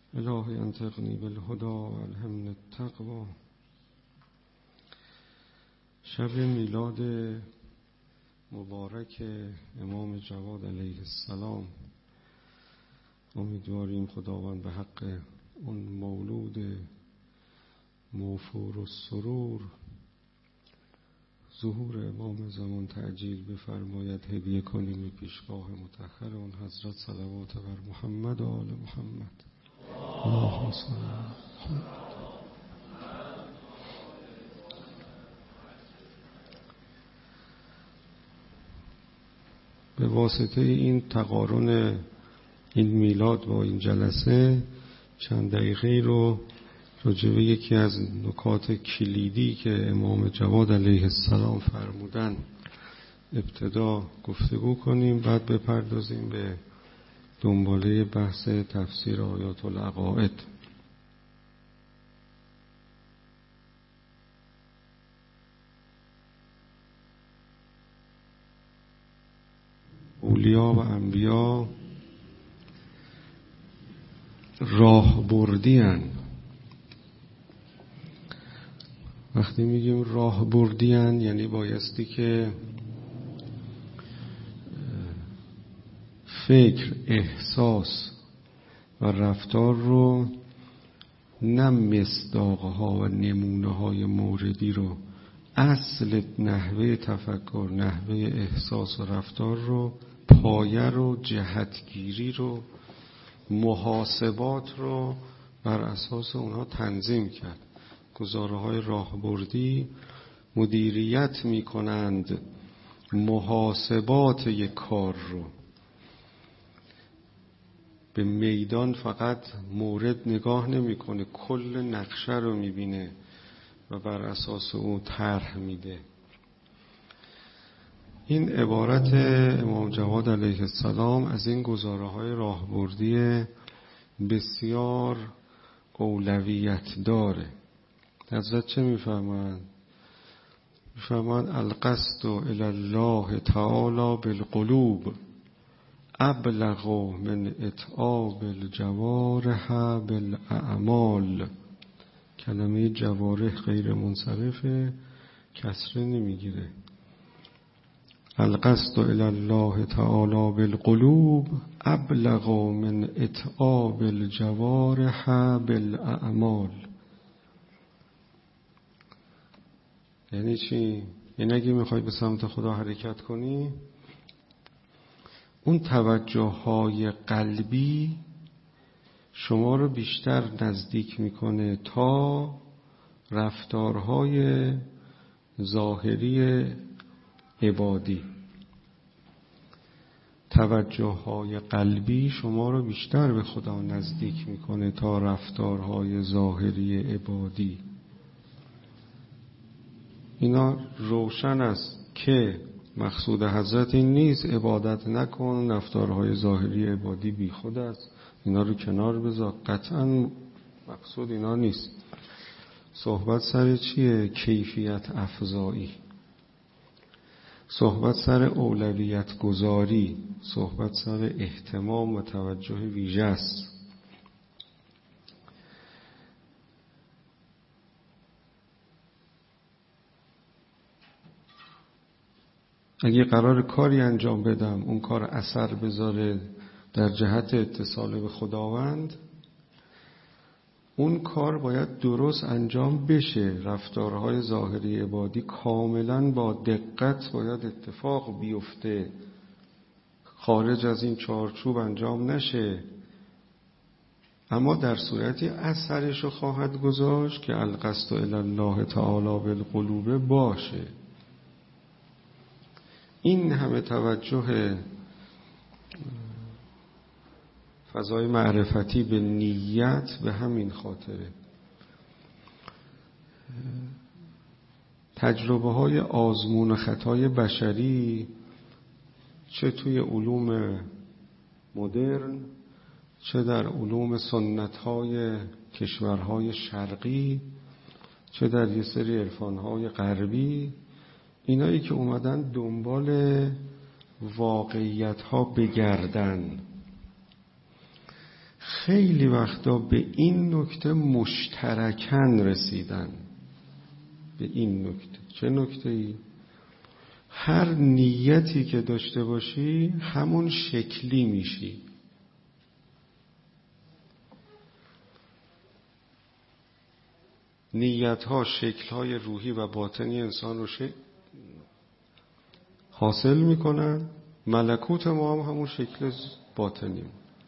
الهی انطقنی بالهدی و الهمنی التقوی. شب میلاد مبارک امام جواد علیه السلام، امیدواریم خداوند به حق اون مولود موفور السرور ظهور امام زمان تعجیل بفرماید. هدیه کنیم به پیشگاه مطهر اون حضرت صلوات بر محمد و آل محمد. اللهم صل علی محمد. به واسطه این تقارن این میلاد با این جلسه چند دقیقه رو راجع به یکی از نکات کلیدی که امام جواد علیه السلام فرمودن ابتدا گفتگو کنیم، بعد بپردازیم به دنباله بحث تفسیر آیات العقائد. اولیا و انبیا راه بردین. وقتی میگیم راه بردین یعنی بایستی که فکر، احساس و رفتار رو نه مصداقها و نمونه‌های موردی رو، اصل نحوه تفکر، نحوه احساس و رفتار رو، پایه رو، جهتگیری رو، محاسبات رو بر اساس اونها تنظیم کرد. گزاره‌های راهبردی مدیریت می‌کنند محاسبات یک کار رو. به میدان فقط مورد نگاه نمی‌کنه، کل نقشه رو می‌بینه و بر اساس اون طرح میده. این عبارت امام جواد علیه السلام از این گزاره‌های راهبردی بسیار اولویت داره. حضرت چه می‌فرمایند؟ می‌فرمایند القصد الی الله تعالی بالقلوب ابلغ من اتعاب الجوارح بالاعمال. کلمه جوارح غیر منصرفه، کسره نمیگیره. القصد الی الله تعالی بالقلوب ابلغ من اتعاب الجوارح بالاعمال. یعنی چی؟ یعنی اگه میخوای به سمت خدا حرکت کنی، اون توجه‌های قلبی شما رو بیشتر نزدیک میکنه تا رفتارهای ظاهری عبادی. توجه‌های قلبی شما رو بیشتر به خدا نزدیک میکنه تا رفتارهای ظاهری عبادی. اینا روشن است که مقصود حضرت این نیست عبادت نکن، رفتارهای ظاهری عبادی بی خود است، اینا رو کنار بذار. قطعا مقصود اینا نیست. صحبت سر چیه؟ کیفیت افزایی، صحبت سر اولویت گذاری، صحبت سر اهتمام و توجه ویژه است. اگه قرار کاری انجام بدم اون کار اثر بذاره در جهت اتصال به خداوند، اون کار باید درست انجام بشه. رفتارهای ظاهری عبادی کاملا با دقت باید اتفاق بیفته، خارج از این چارچوب انجام نشه. اما در صورتی اثرشو خواهد گذاشت که القصد الی الله تعالی بالقلوب باشه. این همه توجه فضای معرفتی به نیت به همین خاطره. تجربه های آزمون و خطای بشری چه توی علوم مدرن چه در علوم سنت های کشورهای شرقی چه در یه سری عرفان های غربی، اینایی که اومدن دنبال واقعیت ها بگردن، خیلی وقتا به این نکته مشترکاً رسیدن. به این نکته. چه نکته‌ای؟ هر نیتی که داشته باشی همون شکلی میشی. نیت‌ها شکل‌های روحی و باطنی انسان رو حاصل میکنن. ملکوت ما هم همون شکل باطنی.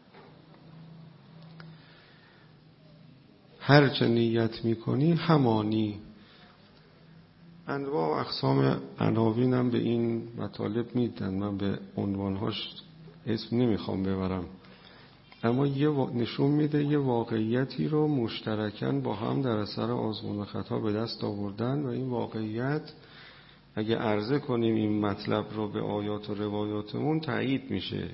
هر چه نیت میکنی همانی. انواع و اقسام عناوین هم به این مطالب میدن. من به عنوانهاش اسم نمیخوام ببرم، اما نشون میده یه واقعیتی رو مشترکاً با هم در اثر آزمون و خطا به دست آوردن و این واقعیت اگه عرضه کنیم این مطلب رو به آیات و روایاتمون تایید میشه.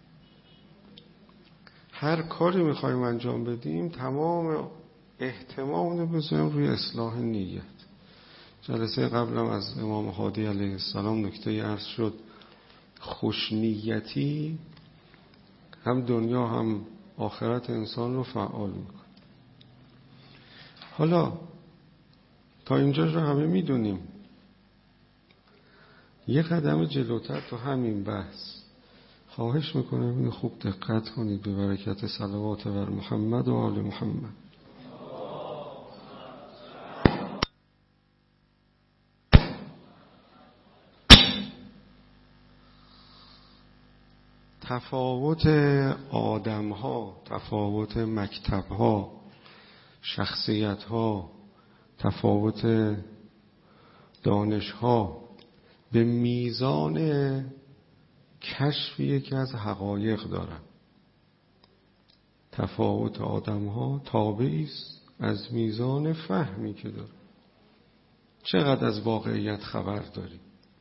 هر کاری میخوایم انجام بدیم تمام اهتمام رو بذاریم روی اصلاح نیت. جلسه قبلم از امام هادی علیه السلام نکته عرض شد خوشنیتی هم دنیا هم آخرت انسان رو فعال میکنه. حالا تا اینجا رو همه میدونیم. یه قدم جلوتر تو همین بحث خواهش میکنم اینو خوب دقت کنید به برکت صلوات بر محمد و آل محمد. تفاوت آدم‌ها، تفاوت مکتب‌ها، شخصیت‌ها، تفاوت دانش‌ها به میزان کشفی که از حقایق دارن. تفاوت آدم‌ها تابعی است از میزان فهمی که دارن. چقدر از واقعیت خبر داریم؟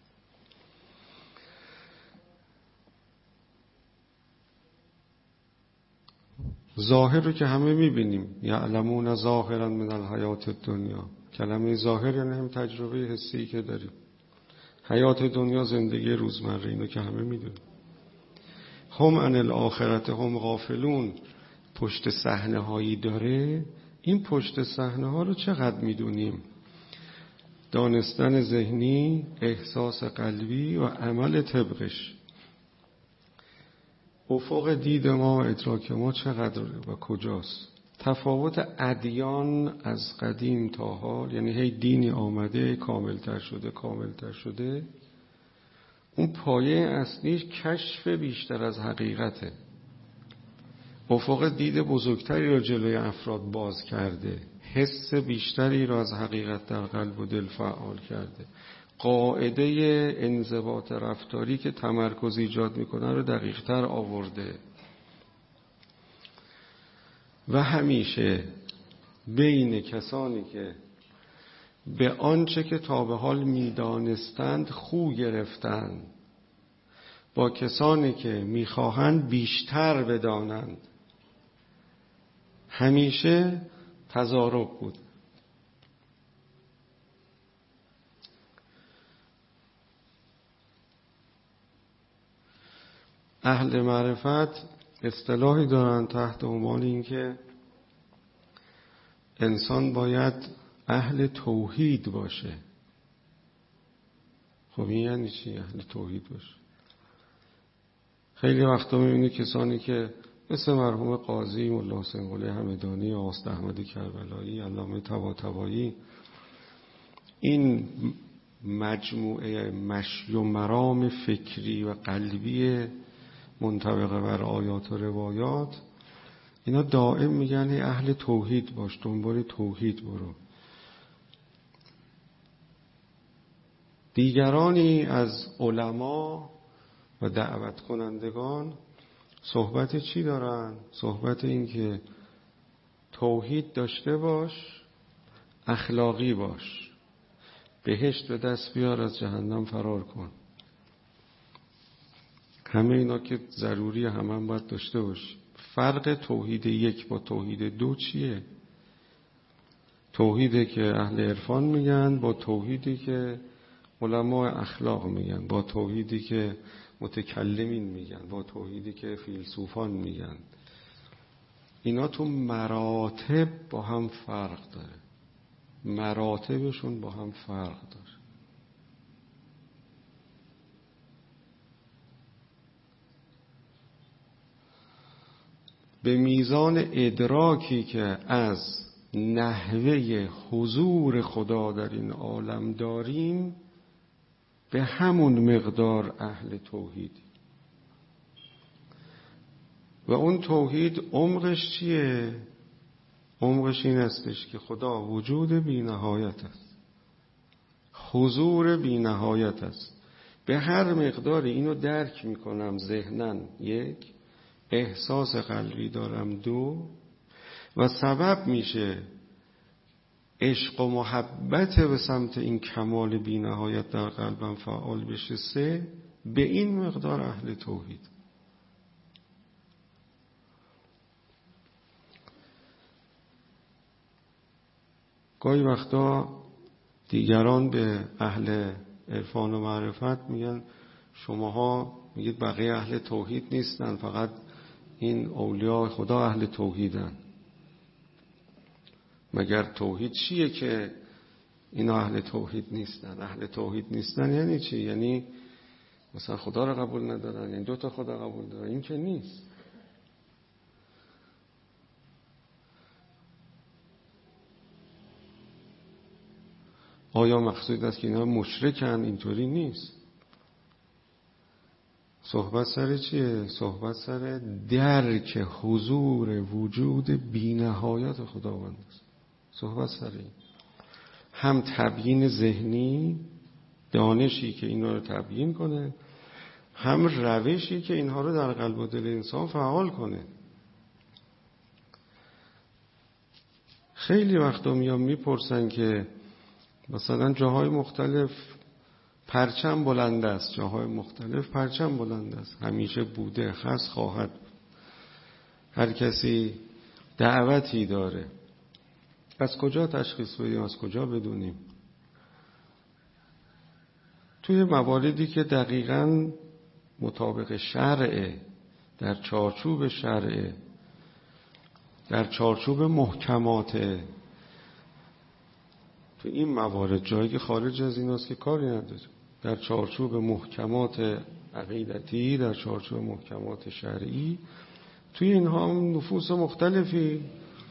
ظاهر رو که همه میبینیم. یعلمون ظاهرا من الحیات الدنیا. کلمه ظاهر یعنی هم تجربه حسی که داریم. حیات دنیا زندگی روزمره، اینو که همه میدونیم. هم عن الاخرت هم غافلون. پشت صحنه هایی داره. این پشت صحنه ها رو چقدر میدونیم؟ دانستن ذهنی، احساس قلبی و عمل طبقش. افق دید ما و ادراک ما چقدر و کجاست؟ تفاوت ادیان از قدیم تا حال، یعنی هی دینی آمده کاملتر شده. اون پایه اصلیش کشف بیشتر از حقیقته. افق دید بزرگتری را جلوی افراد باز کرده. حس بیشتری را از حقیقت در قلب و دل فعال کرده. قاعده انضباط رفتاری که تمرکز ایجاد میکنه رو دقیق‌تر آورده. و همیشه بین کسانی که به آنچه که تا به حال میدانستند خو گرفتند با کسانی که میخواهند بیشتر بدانند همیشه تضارب بود. اهل معرفت اصطلاحی دارن تحت عنوان این که انسان باید اهل توحید باشه. خب این یعنی چی اهل توحید باشه؟ خیلی وقتا میبینی کسانی که مثل مرحوم قاضی ملا حسین قلی همدانی، آقا احمد کربلایی، علامه طباطبایی، این مجموعه مشی و مرام فکری و قلبی منطبق بر آیات و روایات، اینا دائم میگن اهل توحید باش، دنبال توحید برو. دیگرانی از علما و دعوت کنندگان صحبت چی دارن؟ صحبت این که توحید داشته باش، اخلاقی باش، بهشت به دست بیار، از جهنم فرار کن. همه اینا که ضروری هم باید داشته باش. فرق توحید یک با توحید دو چیه؟ توحیدی که اهل عرفان میگن با توحیدی که علماء اخلاق میگن، با توحیدی که متکلمین میگن، با توحیدی که فیلسوفان میگن. اینا تو مراتب با هم فرق داره، مراتبشون با هم فرق داره. به میزان ادراکی که از نحوه حضور خدا در این عالم داریم، به همون مقدار اهل توحید. و اون توحید عمقش چیه؟ عمقش این استش که خدا وجود بی نهایت است، حضور بی نهایت است. به هر مقداری اینو درک میکنم ذهناً، یک، احساس قلبی دارم، دو، و سبب میشه عشق و محبت به سمت این کمال بی نهایت در قلبم فعال بشه، سه، به این مقدار اهل توحید. گاهی وقتا دیگران به اهل عرفان و معرفت میگن شماها میگید بقیه اهل توحید نیستن، فقط این اولیاء خدا اهل توحیدن. مگر توحید چیه که اینا اهل توحید نیستن؟ اهل توحید نیستن یعنی چی؟ یعنی مثلا خدا رو قبول ندارن، یعنی دو تا خدا قبول دارن؟ این که نیست. آیا مقصود است که اینا مشرکن؟ اینطوری نیست. صحبت سر چیه؟ صحبت سر درک حضور وجود بی نهایت خداوند است. صحبت سر این. هم تبیین ذهنی، دانشی که اینا رو تبیین کنه، هم روشی که اینها رو در قلب و دل انسان فعال کنه. خیلی وقتا میپرسن که مثلا جاهای مختلف پرچم بلند است، جاهای مختلف پرچم بلند است، همیشه بوده، هست، خواهد. هر کسی دعوتی داره. از کجا تشخیص بدیم؟ از کجا بدونیم؟ توی مواردی که دقیقاً مطابق شرعه، در چارچوب شرعه، در چارچوب محکماته، تو این موارد جایی که خارج از این است که کاری نداره. در چارچوب محکمات عقیدتی، در چارچوب محکمات شرعی، توی اینها هم نفوس مختلفی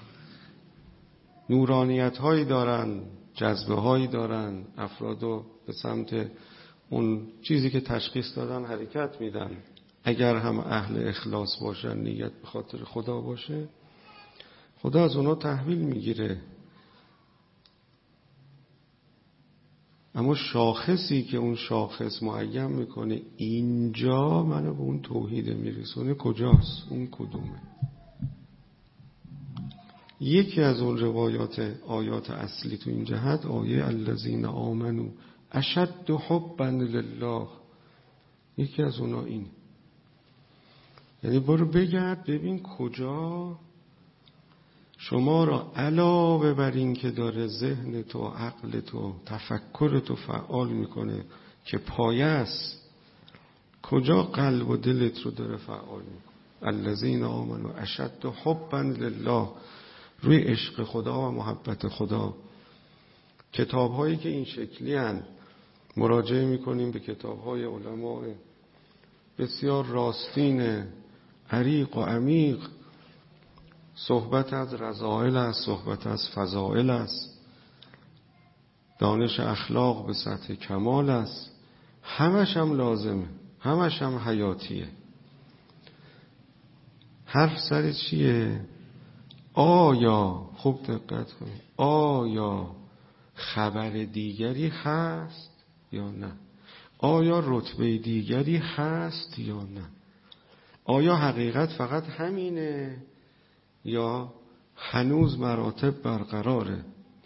نورانیت هایی دارن، جذبه هایی دارن، افرادو به سمت اون چیزی که تشخیص دادن حرکت میدن. اگر هم اهل اخلاص باشن، نیت به خاطر خدا باشه، خدا از اونا تحویل میگیره. اما شاخصی که اون شاخص معین میکنه اینجا منو به اون توحید میرسونه کجاست؟ اون کدومه؟ یکی از اون روایات آیات اصلی تو این جهت آیه الذین آمنوا اشد حبا لله، یکی از اونا این. یعنی برو بگرد ببین کجا شما را علاوه بر این که داره ذهن تو، عقل تو، تفکر تو فعال میکنه که پایه است، کجا قلب و دلت رو داره فعال میکنه. الذین آمنوا اشد حبا لله، روی عشق خدا و محبت خدا. کتاب‌هایی که این شکلی هستند، مراجعه میکنیم به کتاب‌های علماء بسیار راستین، عریق و عمیق. صحبت از رذائل است، صحبت از فضائل است، دانش اخلاق به سطح کمال است. همش هم لازمه، همش هم حیاتیه. حرف سر چیه؟ آیا، خوب دقت کنید، آیا خبر دیگری هست یا نه؟ آیا رتبه دیگری هست یا نه؟ آیا حقیقت فقط همینه یا هنوز مراتب برقراره؟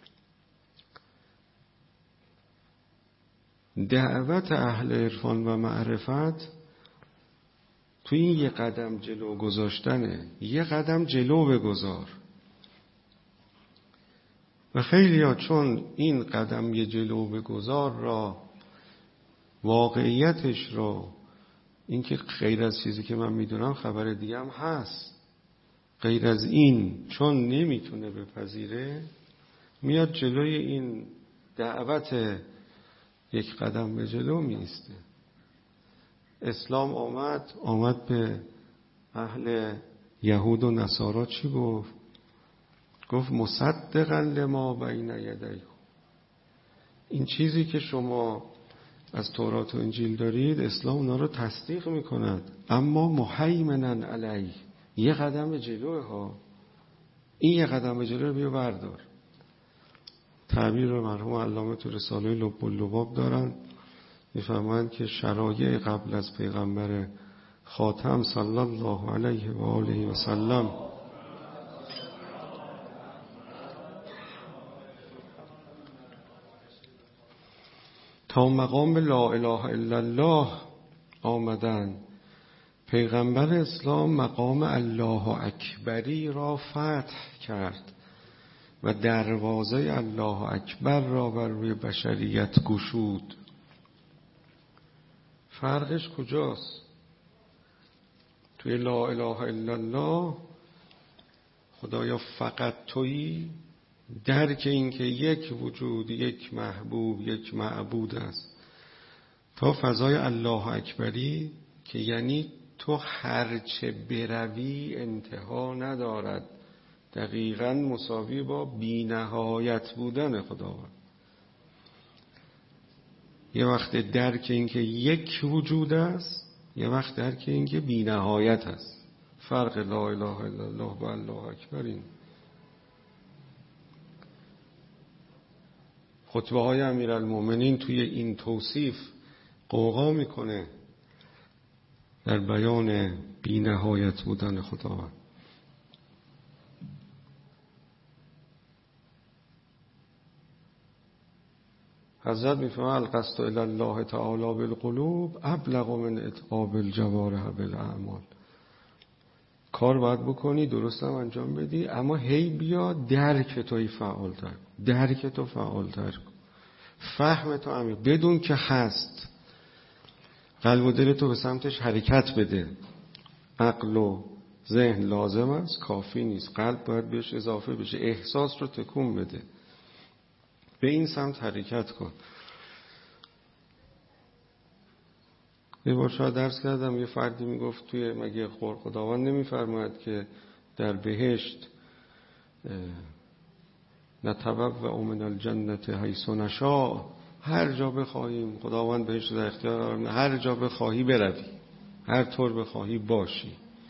دعوت اهل عرفان و معرفت تو این یه قدم جلو گذاشتنه. یه قدم جلو بگذار. و خیلی ها چون این قدم یه جلو بگذار را، واقعیتش را، این که غیر از چیزی که من میدونم خبر دیگه هم هست، غیر از این چون نمیتونه بپذیره، میاد جلوی این دعوت یک قدم به جلو میسته. اسلام آمد به اهل یهود و نصارا چی گفت؟ گفت مصدقا لما بین یدیه، این چیزی که شما از تورات و انجیل دارید اسلام اونا رو تصدیق میکند، اما مهیمنا علیه، یه قدم جلوه ها، این یه قدم جلو رو بیا بردار. تعبیر رو مرحوم علامه تو رساله لب اللباب دارن، میفهمند که شرایع قبل از پیغمبر خاتم صلی الله علیه و آله و سلم تا مقام لا اله الا الله آمدن. پیغمبر اسلام مقام الله اکبری را فتح کرد و دروازه الله اکبر را بر روی بشریت گشود. فرقش کجاست؟ توی لا اله الا الله خدایا فقط تویی، درک این که یک وجود، یک محبوب، یک معبود است، تا فضای الله اکبری که یعنی تو هرچه بروی انتها ندارد، دقیقاً مساوی با بی نهایت بودن خداوند. یه وقت درک این که یک وجود است، یه وقت درک این که بی نهایت است. فرق لا اله الا الله و الله اکبر این. خطبه های امیرالمومنین توی این توصیف غوغا میکنه در بیان بی نهایت بودن خداوند. حضرت میفرماید القصد الی الله تعالی بالقلوب ابلغ من اتعاب الجوارح بالاعمال. کار باید بکنی، درست هم انجام بدی، اما هی بیا درک توی فعالتر، درک تو فعالتر کن، فهم تو عمیق، بدون که هست. قلب و دل تو به سمتش حرکت بده. عقل و ذهن لازم است، کافی نیست، قلب باید بهش اضافه بشه، احساس رو تکون بده، به این سمت حرکت کن. یه بار شاید درس کردم، یه فردی میگفت توی مگه خداوند نمیفرماید که در بهشت نتبوأ من الجنة حیث نشاء، هر جا بخواهیم خداوند بهشت در اختیار قرار میده، هر جا بخواهی بروی، هر طور بخواهی باشی.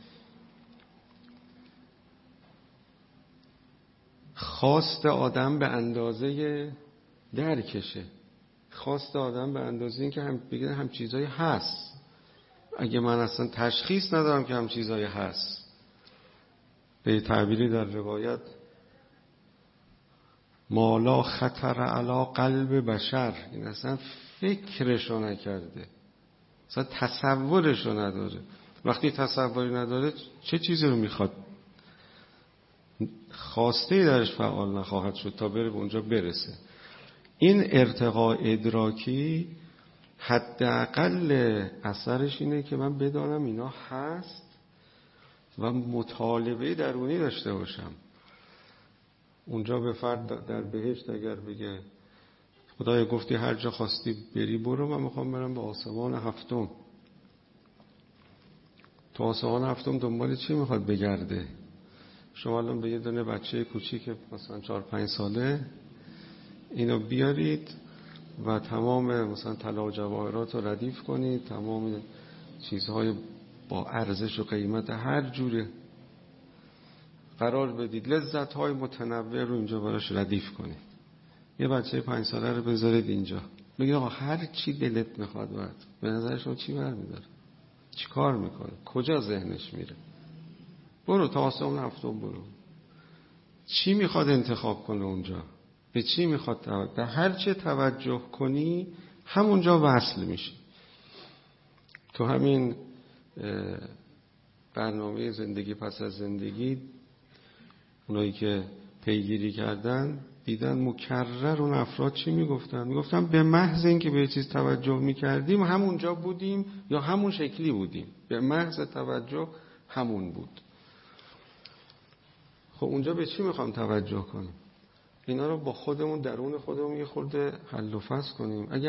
خواست آدم به اندازه درکشه، خواست آدم به اندازه این که بگه هم چیزایی هست. اگه من اصلا تشخیص ندارم که هم چیزایی هست، به تعبیری در روایت مالا خطر علی قلب بشر، این اصلا فکرشو نکرده، اصلا تصورشو نداره. وقتی تصوری نداره چه چیزی رو میخواد؟ خواسته درش فعال نخواهد شد تا بره به اونجا برسه. این ارتقاء ادراکی حداقل اثرش اینه که من بدانم اینا هست و مطالبه درونی داشته باشم. اونجا به فرد در بهشت اگر بگه خدایا گفتی هر جا خواستی بری برو، من میخوام برم به آسمان هفتم، تو آسمان هفتم دنبال چی میخواد بگرده؟ شما الان به یه دونه بچه کوچیک مثلا 4-5 ساله اینو بیارید و تمام مثلا طلا و جواهرات رو ردیف کنید، تمام چیزهای با ارزش و قیمت هر جوره قرار بدید، لذت‌های متنوع رو اینجا براش ردیف کنید. یه بچه 5 ساله رو بذارید اینجا، بگید آقا هر چی دلت میخواد باید. به نظر شما چی برمیداره؟ چی کار میکنه؟ کجا ذهنش میره؟ برو تا آسمان هفتم برو. چی میخواد انتخاب کنه اونجا؟ به چی میخواد توجه؟ به هر چه توجه کنی همونجا وصل میشی. تو همین برنامه زندگی پس از زندگی اونایی که پیگیری کردن دیدن مکرر اون افراد چی میگفتن؟ میگفتن به محض اینکه به چیز توجه میکردیم همونجا بودیم یا همون شکلی بودیم، به محض توجه همون بود. خب اونجا به چی میخوام توجه کنیم؟ اینا رو با خودمون درون خودمون یه خورده حل و فصل کنیم. اگه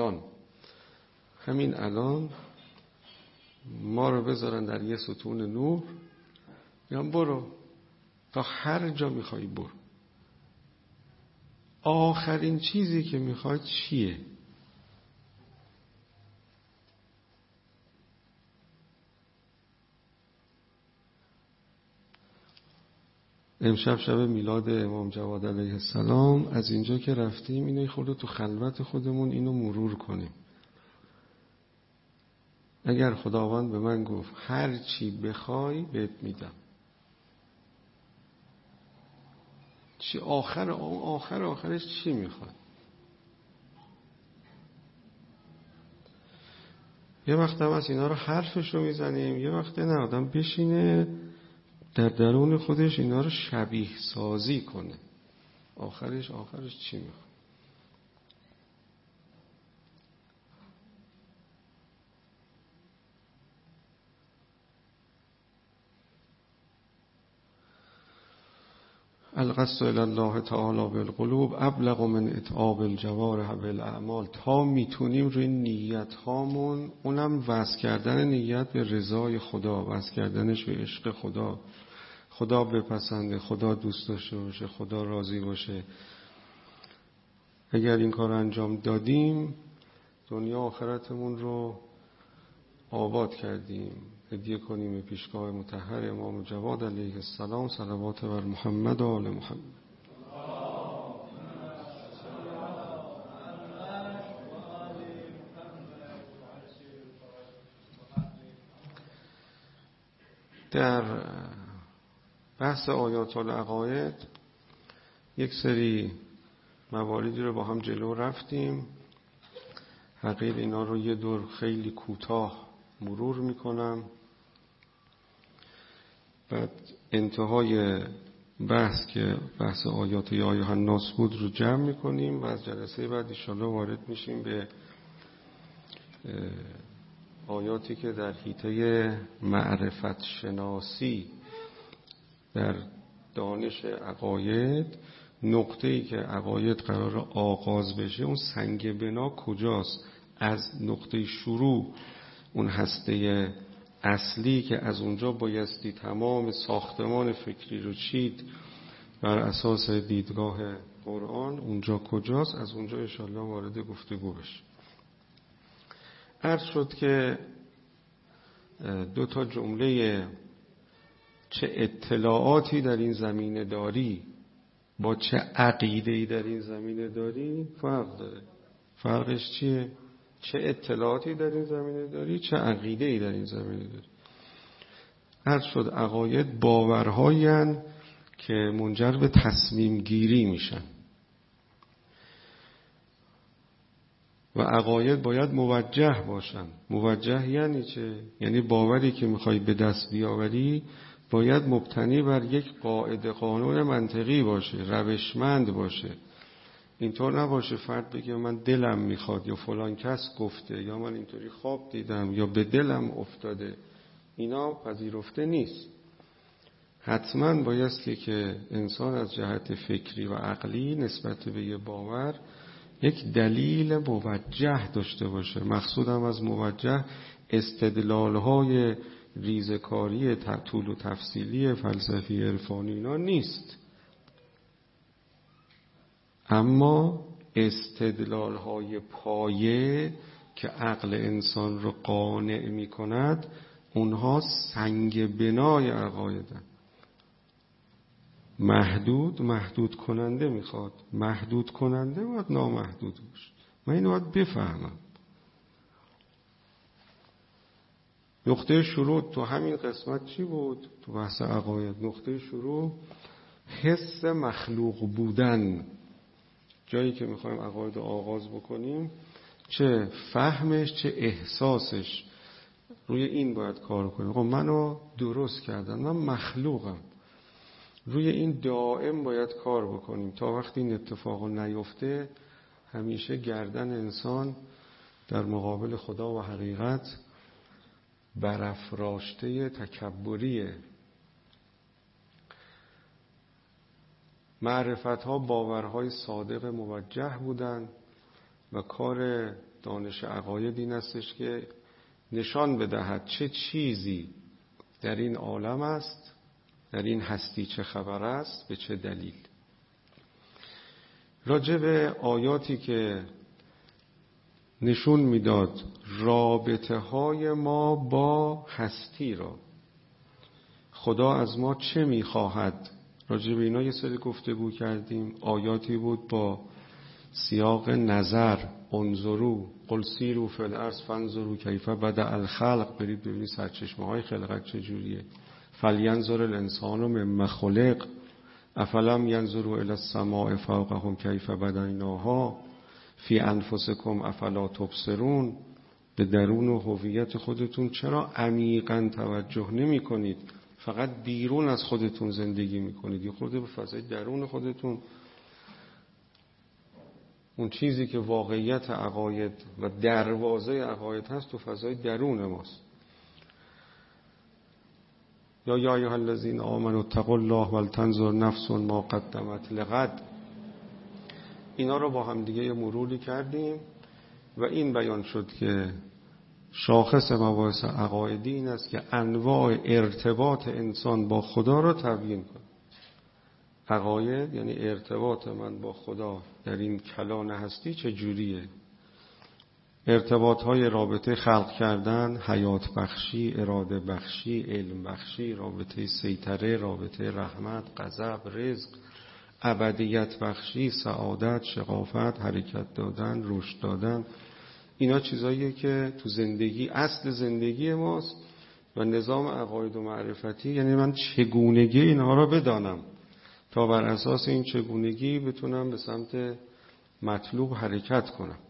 همین الان ما رو بذارن در یه ستون نور، یا برو تا هر جا میخوای برو، آخرین چیزی که میخوای چیه؟ امشب شب میلاد امام جواد علیه السلام، از اینجا که رفتیم اینو خود تو خلوت خودمون اینو مرور کنیم. اگر خداوند به من گفت هر چی بخوای بهت میدم، چی آخرش چی میخواد؟ یه وقت هم از اینا رو حرفش رو میزنیم، یه وقت نه، آدم بشینه در درون خودش اینا رو شبیه سازی کنه. آخرش چی میخواد؟ القصد الی الله تعالی بالقلوب ابلغ من اتعاب الجوارح بالاعمال. تا میتونیم روی نیت هامون، اونم وصل کردن نیت به رضای خدا، وصل کردنش به عشق خدا، خدا بپسنده، خدا دوست داشته باشه، خدا راضی باشه. اگر این کار انجام دادیم دنیا آخرتمون رو آباد کردیم. هدیه کنیم به پیشگاه مطهر امام جواد علیه السلام. صلوات بر محمد و آل محمد. در بحث آیات العقاید یک سری مواردی رو با هم جلو رفتیم. حقیر اینا رو یه دور خیلی کوتاه مرور میکنم، بعد انتهای بحث که بحث آیات یا ایها الناس بود رو جمع میکنیم و از جلسه بعد انشاءالله وارد میشیم به آیاتی که در حیطه معرفت شناسی در دانش عقاید، نقطه‌ای که عقاید قرار آغاز بشه، اون سنگ بنا کجاست، از نقطه شروع اون هسته اصلی که از اونجا بایستی تمام ساختمان فکری رو چید بر اساس دیدگاه قرآن، اونجا کجاست، از اونجا انشاءالله وارد گفتگو بشه. عرض شد که 2 جمله چه اطلاعاتی در این زمینه داری با چه عقیده‌ای در این زمینه داری فرق داره. فرقش چیه؟ چه اطلاعاتی در این زمینه داری، چه عقیده‌ای در این زمینه داری. عرض شد عقاید باورهایی هستند که منجر به تصمیم گیری میشن و عقاید باید موجه باشن. موجه یعنی چه؟ یعنی باوری که میخوای به دست بیاوری باید مبتنی بر یک قاعده قانون منطقی باشه، روشمند باشه. اینطور نباشه فرد بگه من دلم میخواد، یا فلان کس گفته، یا من اینطوری خواب دیدم، یا به دلم افتاده. اینا پذیرفته نیست. حتما بایستی که انسان از جهت فکری و عقلی نسبت به یه باور یک دلیل موجه داشته باشه. مقصودم از موجه استدلال‌های ریزکاری طول و تفصیلی فلسفی عرفانی اینا نیست، اما استدلال‌های پایه که عقل انسان رو قانع می‌کند، اونها سنگ بنای عقایدن. محدود کننده میخواد، محدود کننده باید نامحدود باشه. من اینو باید بفهمم. نقطه شروع تو همین قسمت چی بود؟ تو بحث عقاید نقطه شروع حس مخلوق بودن. جایی که میخوایم عقاید رو آغاز بکنیم، چه فهمش چه احساسش، روی این باید کار کنیم. خب منو درست کردن، من مخلوقم، روی این دائم باید کار بکنیم تا وقتی این اتفاق نیفته همیشه گردن انسان در مقابل خدا و حقیقت برافراشته تکبریه. معرفت‌ها باورهای صادق موجه بودند و کار دانش عقاید این استش که نشان بدهد چه چیزی در این عالم است، در این هستی چه خبر است، به چه دلیل. راجع به آیاتی که نشون میداد رابطه های ما با هستی را، خدا از ما چه میخواهد، راجع به اینا یه سری گفتگو کردیم. آیاتی بود با سیاق نظر، انظروا قل سیروا فی الارض فانظروا کیف بدأ الخلق، برید ببینید سرچشمه های خلقت چجوریه. فلینظر الانسان مما خلق افلم ینظروا الی السماء فوقهم کیف بنیناها فی انفسکم افلا تبصرون. به درون و هویت خودتون چرا عمیقاً توجه نمی کنید؟ فقط بیرون از خودتون زندگی می کنید. یه خورده به فضای درون خودتون، اون چیزی که واقعیت عقاید و دروازه عقاید هست تو فضای درون ماست. یا ایها الذین آمنوا اتقوا الله ولتنظر نفس ما قدمت لغد. اینا رو با هم دیگه مروری کردیم و این بیان شد که شاخص مباحث عقایدی این است که انواع ارتباط انسان با خدا رو تبیین کنه. عقاید یعنی ارتباط من با خدا در این کلان هستی چجوریه. ارتباطهای رابطه خلق کردن، حیات بخشی، اراده بخشی، علم بخشی، رابطه سیطره، رابطه رحمت، غضب، رزق، ابدیت بخشی، سعادت، شقافت، حرکت دادن، رشد دادن. اینا چیزاییه که تو زندگی اصل زندگی ماست و نظام عقاید و معرفتی یعنی من چگونگی اینها را بدانم تا بر اساس این چگونگی بتونم به سمت مطلوب حرکت کنم.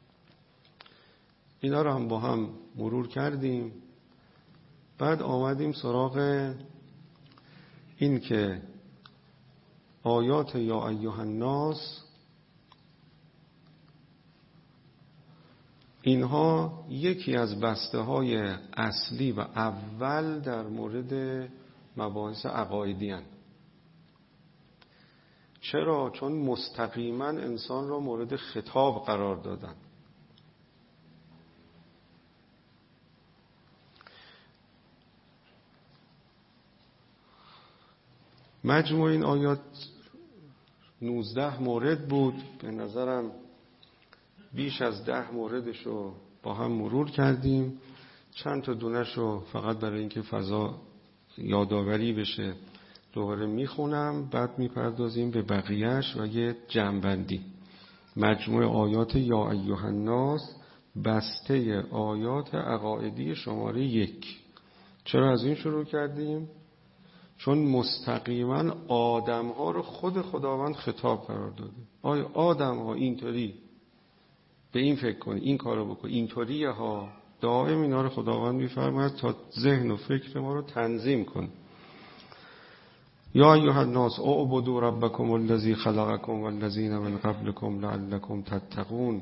اینا رو هم با هم مرور کردیم. بعد آمدیم سراغ این که آیات یا ایها الناس، اینها یکی از بسته های اصلی و اول در مورد مباحث عقایدی هستند. چرا؟ چون مستقیما انسان را مورد خطاب قرار دادن. مجموع این آیات 19 مورد بود. به نظرم بیش از 10 موردش رو با هم مرور کردیم. چند تا دونش رو فقط برای اینکه فضا یادآوری بشه دوباره میخونم، بعد میپردازیم به بقیهش و یه جمع‌بندی. مجموع آیات یا ایها الناس، بسته آیات عقایدی شماره 1. چرا از این شروع کردیم؟ چون مستقیما آدم‌ها رو خود خداوند خطاب قرار داده. آیا آدم‌ها اینطوری به این فکر کنی، این کارو بکن، اینطوریه ها. دائم اینا رو خداوند میفرماید تا ذهن و فکر ما رو تنظیم کن. یا ایها الناس اعبدوا ربکم الذی خلقکم والذین من قبلکم لعلکم تتقون.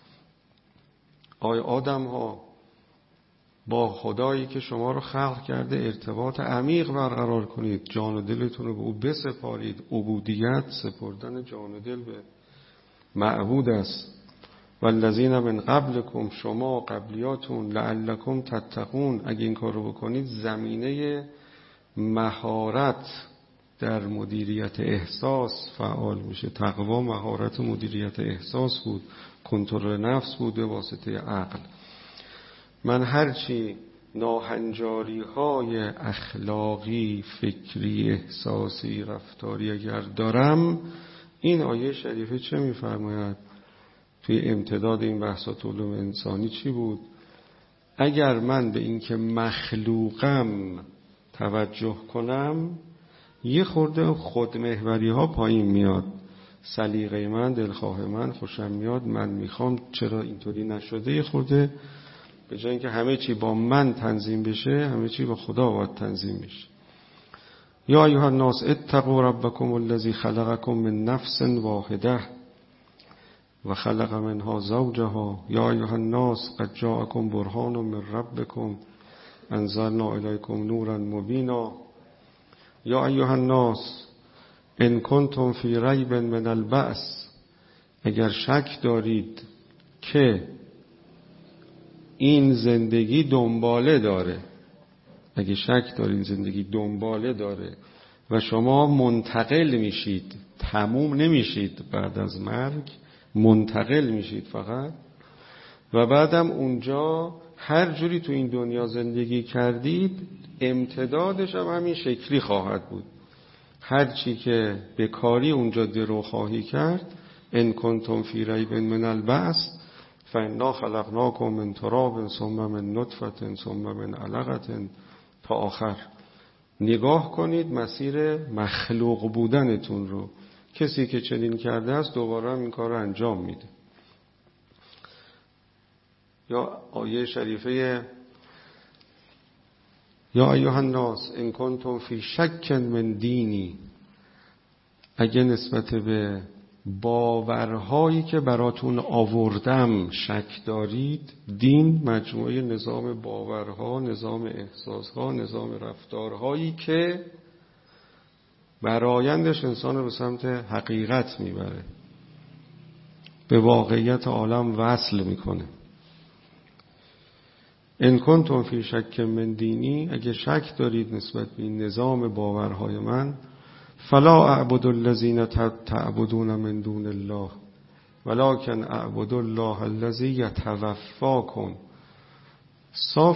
آیا آدم‌ها با خدایی که شما رو خلق کرده ارتباط عمیق برقرار کنید، جان و دلتون رو به او بسپارید. عبودیت، سپردن جان و دل به معبود است. والذین من قبلکم، شما قبلیاتون، لعلکم تتقون، اگه این کار رو بکنید زمینه مهارت در مدیریت احساس فعال میشه. تقوا مهارت مدیریت احساس بود، کنترل نفس بود به واسطه عقل. من هرچی ناهنجاری های اخلاقی، فکری، احساسی، رفتاری اگر دارم، این آیه شریفه چه میفرماید توی امتداد این بحثات علوم انسانی چی بود؟ اگر من به این که مخلوقم توجه کنم، یه خورده خودمحوری ها پایین میاد. سلیقه من، دلخواه من، خوشم میاد، من میخوام، چرا اینطوری نشده. یه خورده به جای اینکه همه چی با من تنظیم بشه، همه چی با خدا باید تنظیم بشه. یا ایها الناس اتقوا ربکم الذی خلقکم من نفس واحده و خلق منها زوجها. یا ایها الناس قد جاءکم برهان من ربکم انزلنا الیکم نورا مبینا. یا ایها الناس ان کنتم فی ریب من البعث، اگر شک دارید که این زندگی دنباله داره، اگه شک دارید زندگی دنباله داره و شما منتقل میشید، تموم نمیشید بعد از مرگ، منتقل میشید فقط، و بعدم اونجا هر جوری تو این دنیا زندگی کردید امتدادش هم همین شکلی خواهد بود. هر چی که به کاری اونجا درو خواهی کرد، ان کنتم فی ریب من البعث فانا خلقناکم من تراب ثم من نطفه ثم من علقه تا آخر. نگاه کنید مسیر مخلوق بودنتون رو. کسی که چنین کرده است دوباره هم این کار رو انجام میده. یا آیه شریفه یا ایها الناس ان کنتم فی شک من دینی، اگه نسبت به باورهایی که براتون آوردم شک دارید. دین مجموعه نظام باورها، نظام احساسها، نظام رفتارهایی که برآیندش انسان رو به سمت حقیقت میبره، به واقعیت عالم وصل میکنه. ان کنتم فی شک من دینی، اگه شک دارید نسبت به این نظام باورهای من، فلا اعبد الذین تعبدون من دون الله ولکن اعبد الله الذی یتوفاکم. صاف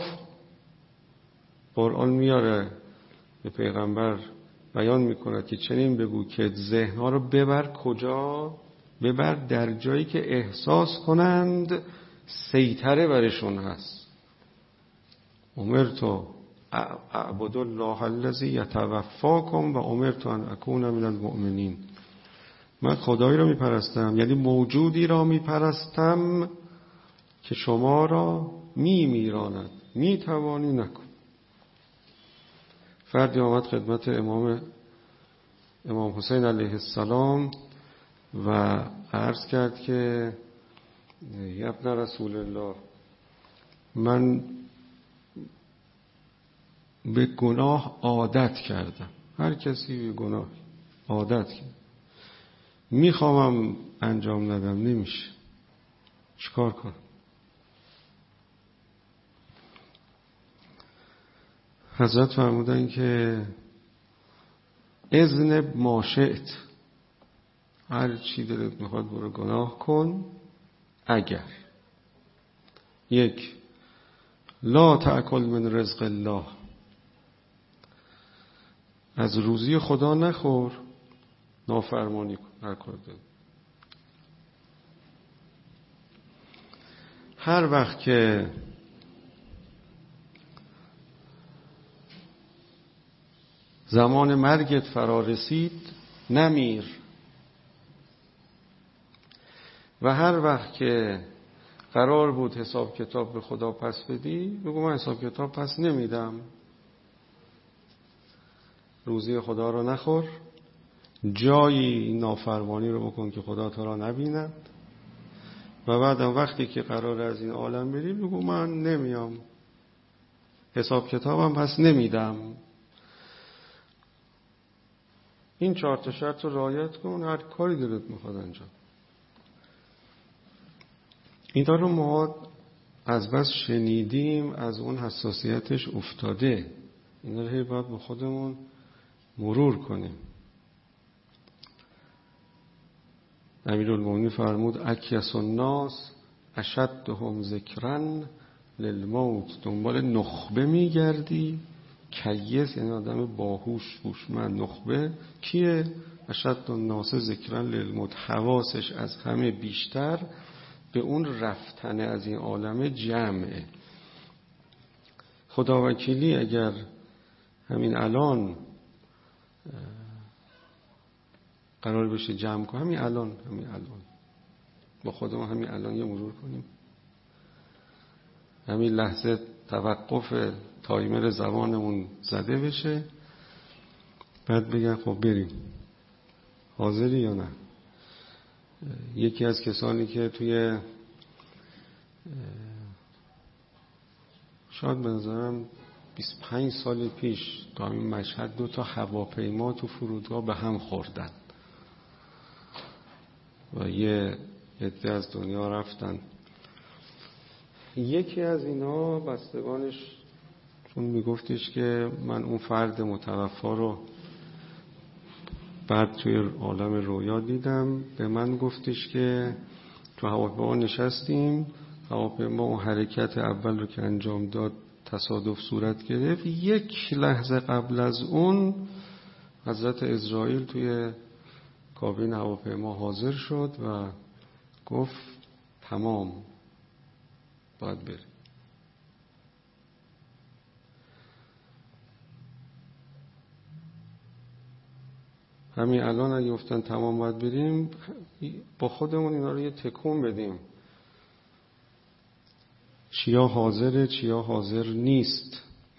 قرآن میاره، به پیغمبر بیان میکند که چنین بگو که ذهنها رو ببر کجا؟ ببر در جایی که احساس کنند سیطره برشون هست. امرت اعبد الله الذی یتوفاکم و امرت ان اکون من المؤمنین. من خدایی را میپرستم، یعنی موجودی را میپرستم که شما را میمیراند، میتوانی نکن. فردی آمد خدمت امام حسین علیه السلام و عرض کرد که ابن رسول الله، من به گناه عادت کردم. هر کسی به گناه عادت کرد، میخوامم انجام ندم، نمیشه، چیکار کنم؟ حضرت فرمودن که اذن ما شئت، هر چی دلت میخواد برو گناه کن، اگر یک لا تأکل من رزق الله، از روزی خدا نخور، نافرمانی کن، هر کار داری. هر وقت که زمان مرگت فرا رسید نمیر، و هر وقت که قرار بود حساب کتاب به خدا پس بدی بگو من حساب کتاب پس نمیدم. روزی خدا رو نخور، جایی نافرمانی رو بکن که خدا تو را نبیند، و بعدم وقتی که قرار از این عالم بری بگو من نمیام، حساب کتابم پس نمیدم. این 4 تا شرط رو رعایت کن، هر کاری دلت میخواد انجام. این رو ما از بس شنیدیم از اون حساسیتش افتاده. این رو هی باید به خودمون مرور کنیم. امیرالمومنین فرمود اکیس الناس اشدهم ذکرا للموت. دنبال نخبه میگردی، کیس یعنی آدم باهوش، هوشمند. نخبه کیه؟ اشد الناس ذکرا للموت، حواسش از همه بیشتر به اون رفتن از این عالم جمعه. خداوکیلی اگر همین الان قرار بشه جمع کنیم، همین الان با خودمون همین الان یه مرور کنیم، همین لحظه توقف تایمر زمانمون زده بشه، بعد بگن خب بریم، حاضری یا نه؟ یکی از کسانی که توی شاید بنظرم 25 سال پیش تا این مشهد 2 تا هواپیما تو فرودگاه به هم خوردن و یه عده از دنیا رفتن. یکی از اینا بستگانش چون میگفتش که من اون فرد متوفا رو بعد توی عالم رویا دیدم، به من گفتش که تو هواپیما نشستیم، هواپیما اون حرکت اول رو که انجام داد تصادف صورت گرفت، یک لحظه قبل از اون حضرت اسرائیل توی کابین هواپیما حاضر شد و گفت تمام باید بریم. همین الان اگه گفتن تمام باید بریم، با خودمون اینا رو یه تکون بدیم. چیا حاضره چیا حاضر نیست.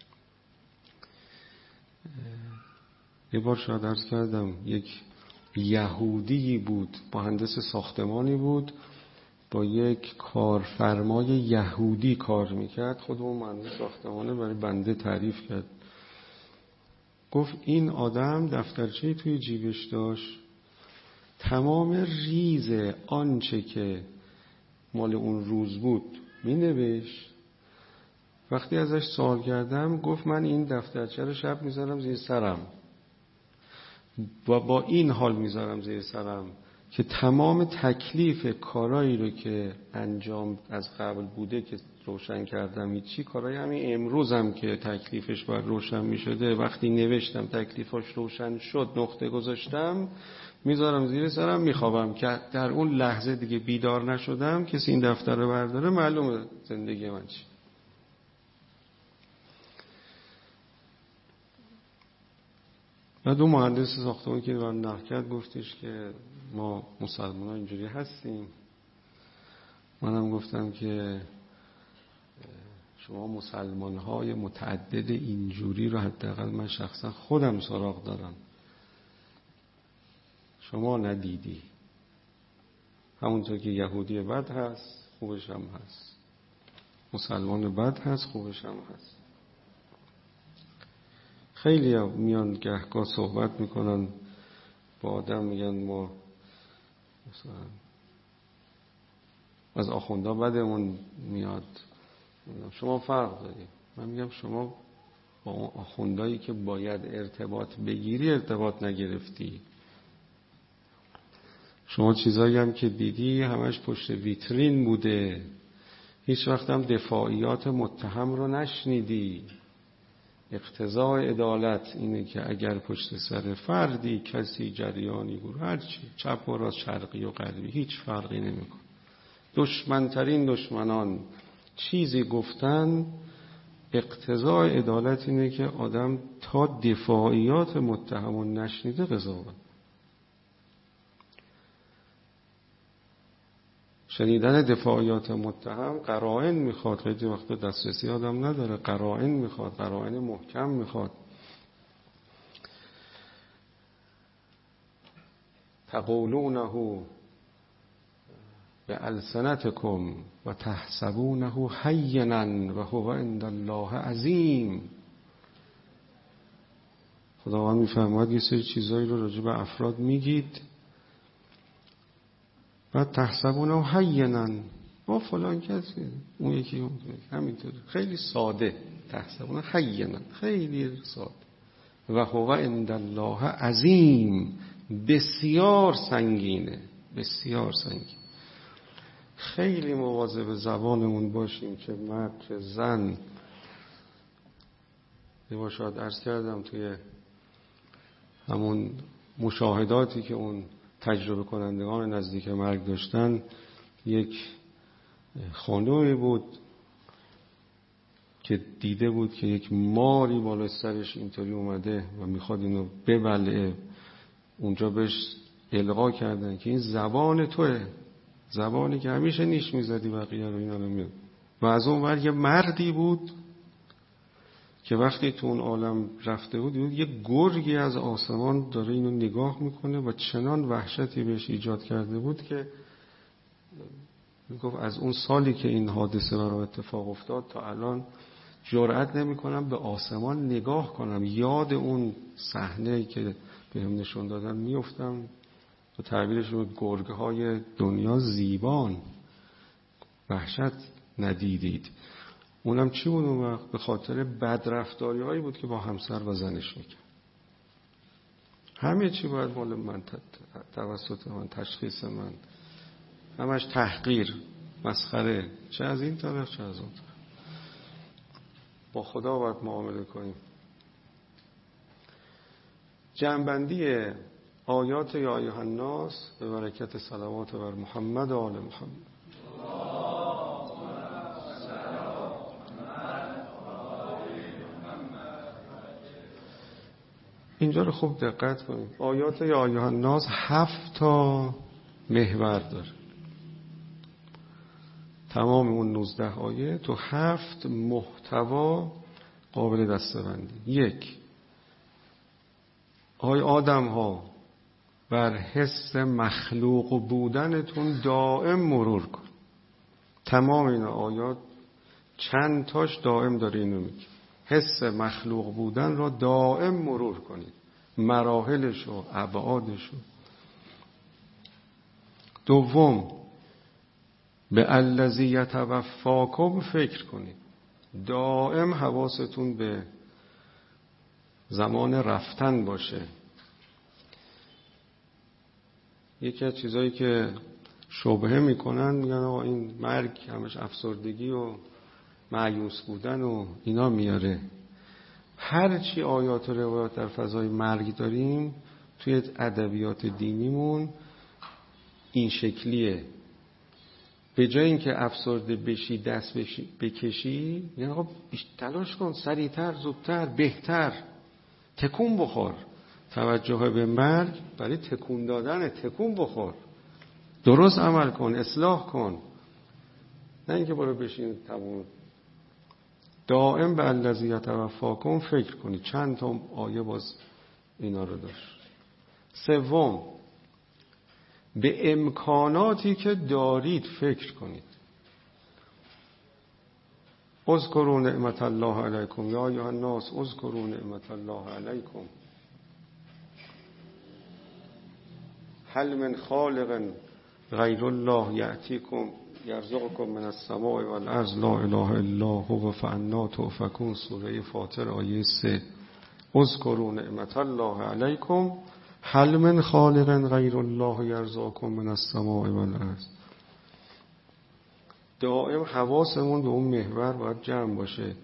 یه بار شاید عرض کردم یک یهودی بود، مهندس ساختمانی بود، با یک کارفرمای یهودی کار میکرد. خود اون مهندس ساختمانه برای بنده تعریف کرد، گفت این آدم دفترچه توی جیبش داشت، تمام ریز آنچه که مال اون روز بود می نوشت. وقتی ازش سوال کردم گفت من این دفترچه رو شب میذارم زیر سرم و با این حال میذارم زیر سرم که تمام تکلیف کارایی رو که انجام از قبل بوده که روشن کردم، هیچی کارای همین امروزم که تکلیفش باید روشن میشده، وقتی نوشتم تکلیفش روشن شد نقطه گذاشتم میذارم زیر سرم میخوابم که در اون لحظه دیگه بیدار نشدم کسی این دفتر رو برداره معلومه زندگی من چی. بعد اون مهندس ساختمانی که من نقل کرد گفتش که ما مسلمان ها اینجوری هستیم. منم گفتم که شما مسلمان های متعدد اینجوری رو حداقل من شخصا خودم سراغ دارم، شما ندیدی. همونطور که یهودی بد هست خوبش هم هست، مسلمان بد هست خوبش هم هست. خیلی میان گهگاه صحبت میکنن با آدم، میگن ما مثلا از آخوندا بدمون میاد. شما فرق داری. من میگم شما با اون آخوندایی که باید ارتباط بگیری ارتباط نگرفتی. شما چیزایی هم که دیدی همش پشت ویترین بوده، هیچ وقت هم دفاعیات متهم رو نشنیدی. اقتضای عدالت اینه که اگر پشت سر فردی کسی جریانی گروه هرچی چپ و راست شرقی و غربی هیچ فرقی نمیکنه، دشمنترین دشمنان چیزی گفتن، اقتضای عدالت اینه که آدم تا دفاعیات متهمون نشنیده قضاوت. شنیدن دفاعیات متهم قرائن میخواد، خیلی وقت دسترسی آدم نداره، قرائن میخواد، قرائن محکم میخواد. تقولونه بألسنتکم و تحسبونه هینا و هو عند الله عظیم. خداوند میفرماید یه سری چیزایی رو راجع به افراد میگید بعد تحسبونه هینا، با فلان کسی اون یکی همینطور خیلی ساده، تحسبونه هینا خیلی ساده، و هو عند الله عظیم بسیار سنگینه، بسیار سنگین. خیلی مواظب زبانمون باشیم که مرد که زن. یه بار شاید عرض کردم توی همون مشاهداتی که اون تجربه کنندگان نزدیک مرگ داشتن، یک خانومی بود که دیده بود که یک ماری بالا سرش اینطوری اومده و میخواد اینو ببلعه. اونجا بهش القا کردن که این زبان توه، زبانی که همیشه نیش میزدی بقیه رو اینا نمیاد. و از اون ور یه مردی بود که وقتی تو اون عالم رفته بود یه گرگی از آسمان داره اینو نگاه میکنه و چنان وحشتی بهش ایجاد کرده بود که میگفت از اون سالی که این حادثه برای اتفاق افتاد تا الان جرئت نمی‌کنم به آسمان نگاه کنم، یاد اون صحنه‌ای که بهم نشون دادن میافتم. به تعبیرشون گرگ‌های دنیا زیبان، وحشت ندیدید. اونم چی بود اون وقت؟ به خاطر بدرفتاری‌هایی بود که با همسر و زنش میکرد. همه چی باید مال من، توسط من، تشخیص من، همش تحقیر، مسخره، چه از این طرف چه از اون طرف. با خدا باید معامله کنیم. جمع‌بندی آیات یا ایها الناس به برکت صلوات بر محمد و آل محمد. اینجا رو خوب دقت کنیم. آیات یا ایها الناس 7 تا محور داره. تمام اون 19 آیه تو 7 محتوا قابل دسته‌بندی. 1. آدم ها بر حس مخلوق بودنتون دائم مرور کن. تمام این آیات چند تاش دائم داره اینو میگه. حس مخلوق بودن را دائم مرور کنید، مراحلش و ابعادش. 2. به الذی یتوفاکم فکر کنید. دائم حواستون به زمان رفتن باشه. یکی از چیزایی که شبهه میکنن میگن آقا این مرگ همش افسردگی و مایوس بودن و اینا میاره. هر چی آیات و روایات در فضای مرگ داریم توی ادبیات دینیمون این شکلیه. به جای اینکه افسرده بشی، دست بکشی، یعنی آقا تلاش کن، سریعتر، زودتر، بهتر، تکون بخور. توجه به مرگ برای تکون دادن، تکون بخور، درست عمل کن، اصلاح کن، نه اینکه برو بشین تموم. دائم به الذی یتوفاکم فکر کنید. چند تا آیه باز اینا رو داشت. 3. به امکاناتی که دارید فکر کنید. اذکروا نعمت الله علیکم یا ایها الناس اذکروا نعمت الله علیکم هل من خالق غیر الله یأتیکم یرزقکم من السماء والارض لا اله الا هو فانا تؤفکون. سوره فاطر آیه 3. اذکروا نعمت الله علیکم هل من خالق غیر الله یرزقکم من السماء والارض. دائم حواسمون به اون محور باید جمع باشه.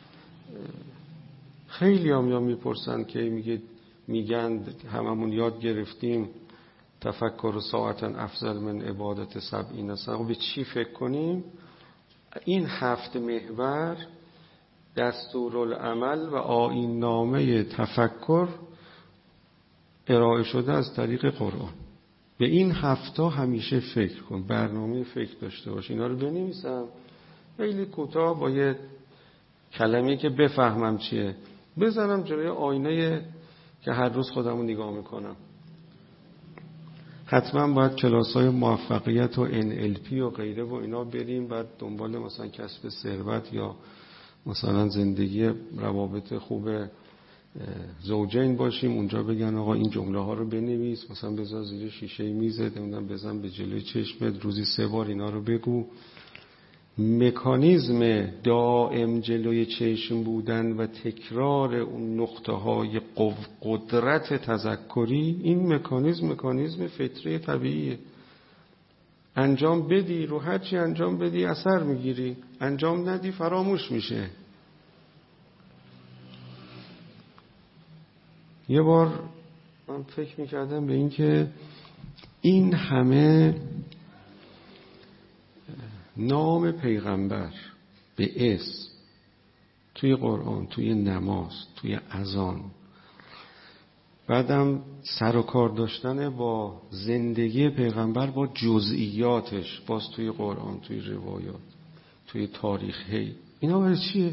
خیلی هم میپرسن که میگن هممون یاد گرفتیم تفکر ساعتا افضل من عبادت 70 سنه. به چی فکر کنیم؟ این 7 محور دستورالعمل و آیین نامه تفکر ارائه شده از طریق قرآن. به این 7 همیشه فکر کن، برنامه فکر داشته باش. اینا رو بنویسم خیلی کوتاه با یه کلمه‌ای که بفهمم چیه، بزنم جلوی آینه که هر روز خودمو نگاه میکنم. حتما باید کلاس‌های موفقیت و NLP و غیره و اینا بریم، بعد دنبال مثلا کسب ثروت یا مثلا زندگی روابط خوب زوجین باشیم. اونجا بگن آقا این جمله ها رو بنویس، مثلا بذار زیر شیشه میزت، نمیدونم بزن به جلوی چشمت، روزی 3 بار اینا رو بگو. مکانیزم دائم جلوی چشم بودن و تکرار اون نقطه های قدرت تذکری، این مکانیزم فطری طبیعیه. انجام بدی، رو هرچی انجام بدی اثر میگیری، انجام ندی فراموش میشه. یه بار من فکر میکردم به این که این همه نام پیغمبر به اسم توی قرآن، توی نماز، توی اذان، بعدم سر و کار داشتن با زندگی پیغمبر، با جزئیاتش، باز توی قرآن، توی روایات، توی تاریخ، اینا برای چیه؟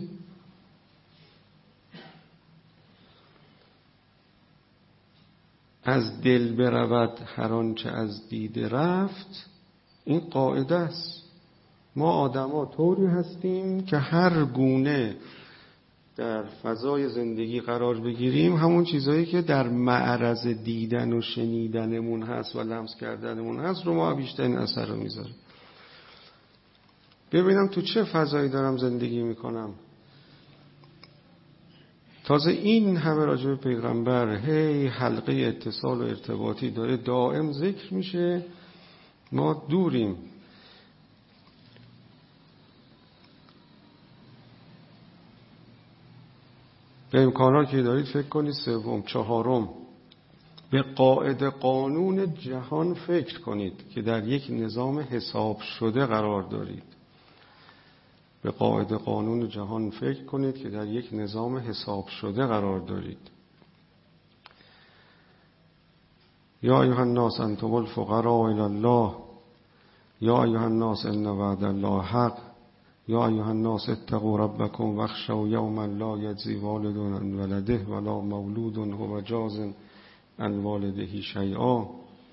از دل برود هر آنچه از دیده رفت. این قاعده است. ما آدما طوری هستیم که هر گونه در فضای زندگی قرار بگیریم، همون چیزهایی که در معرض دیدن و شنیدنمون هست و لمس کردنمون هست رو ما بیشترین اثر رو میذاره. ببینم تو چه فضایی دارم زندگی میکنم. تازه این همه راجع به پیغمبر هی حلقه اتصال و ارتباطی داره دائم ذکر میشه، ما دوریم. به امکانات که دارید فکر کنید. سوم، چهارم، به قاعده قانون جهان فکر کنید که در یک نظام حساب شده قرار دارید. به قاعده قانون جهان فکر کنید که در یک نظام حساب شده قرار دارید. یا ایها الناس انتم الفقراء الی الله، یا ایها الناس ان وعد الله حق، یا ایها الناس اتقوا ربکم واخشوا یوما لا یجزی والد عن ولده ولا مولود هو جاز عن والده شیئا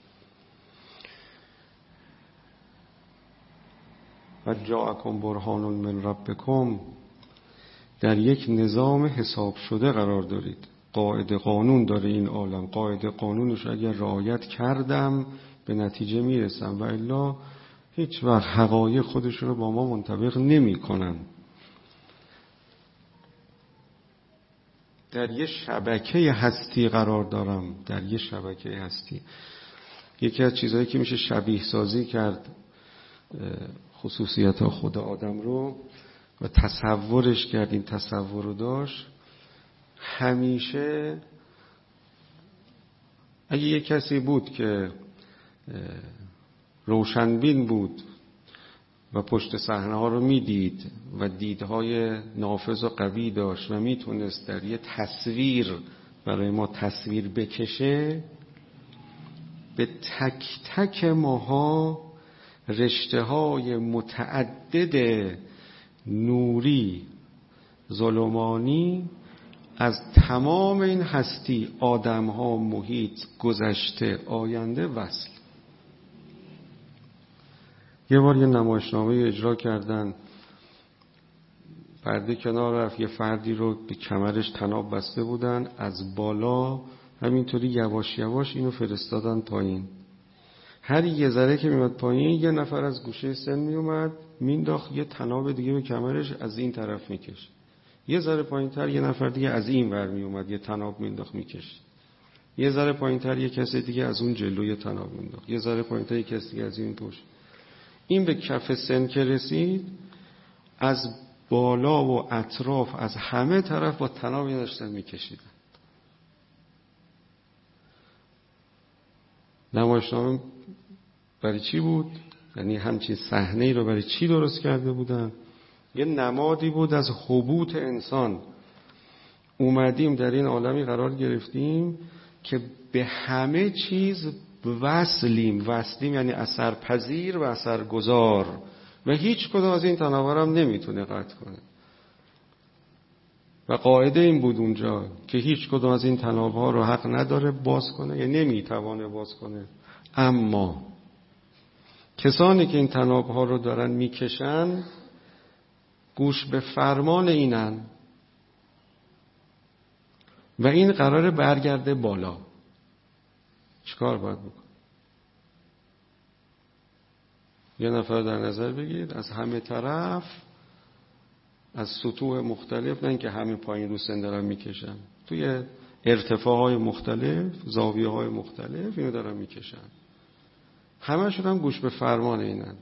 و جاءکم برهان من ربکم. در یک نظام حساب شده قرار دارید. قاعده قانون داره این عالم. قاعده قانونش اگر رعایت کردم به نتیجه میرسم و الا هیچ وقت حقایق خودشون رو با ما منطبق نمی کنن. در یه شبکه هستی قرار دارم. در یه شبکه هستی. یکی از چیزهایی که میشه شبیه سازی کرد خصوصیت خود آدم رو و تصورش کرد، این تصور رو داشت، همیشه اگه یک کسی بود که روشنبین بود و پشت صحنه ها رو میدید و دیدهای نافذ و قوی داشت و میتونست در یه تصویر برای ما تصویر بکشه، به تک تک ماها رشته های متعدد نوری ظلمانی از تمام این هستی، آدم ها، محیط، گذشته، آینده وصل. یه بار یه نمایشنامه اجرا کردن، پرده کنار رفت، یه فردی رو به کمرش طناب بسته بودن، از بالا همینطوری یواش یواش اینو فرستادن پایین. هر یه ذره که میاد پایین یه نفر از گوشه سن میومد مینداخت یه طناب دیگه به کمرش، از این طرف میکشت. یه ذره پایینتر یه نفر دیگه از این ور میومد یه طناب مینداخت میکشت. یه ذره پایینتر یه کسی دیگه از اون جلوی طناب مینداخت. یه ذره پایینتر یه کسی دیگه از این پشت. این به کف سن که رسید، از بالا و اطراف از همه طرف با طنابی داشتن میکشیدن. نمایشنامه برای چی بود؟ یعنی همچین صحنه‌ای رو برای چی درست کرده بودن؟ یه نمادی بود از هبوط انسان. اومدیم در این عالمی قرار گرفتیم که به همه چیز وصلیم یعنی اثرپذیر و اثرگذار و هیچ کدوم از این تناور هم نمیتونه قطع کنه. و قاعده این بود اونجا که هیچ کدوم از این تنابها رو حق نداره باز کنه یا نمیتوانه باز کنه. اما کسانی که این تنابها رو دارن میکشن گوش به فرمان اینن و این قراره برگرده بالا. چیکار باید بکن؟ یه نفر در نظر بگیرید از همه طرف، از سطوح مختلف، نه اینکه همه پایین رو سن دارن میکشن، توی ارتفاعهای مختلف، زاویه‌های مختلف اینو دارن میکشن. همه شون هم گوش به فرمان اینن.